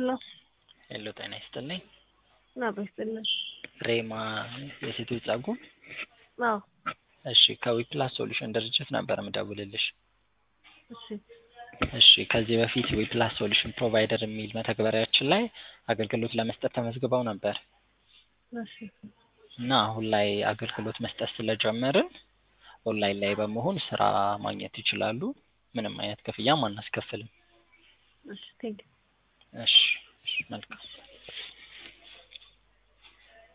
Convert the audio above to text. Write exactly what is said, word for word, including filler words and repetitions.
Hello. ሄሎ ጤና ይስጥልኝ። አብሮ ይስጥልኝ። ሬማ የሴቶች ጸጉር? አዎ። እሺ ከዊፕላስ ሶሉሽን ድርጅት ነበር የምደውልልሽ። እሺ እሺ ከዚህ በፊት ዊፕላስ ሶሉሽን ፕሮቫይደር የሚል መተግበሪያችን ላይ አገልግሎት ለመስጠት ተመዝግበው ነበር እሺ እና አሁን ላይ አገልግሎት መስጠት ስለጀመርን ኦንላይን ላይ በመሆን ስራ ማግኘት ይችላሉ። ምንም አይነት ክፍያም አናስከፍልም። እሺ ቴንክ እሺ እሺ መልካም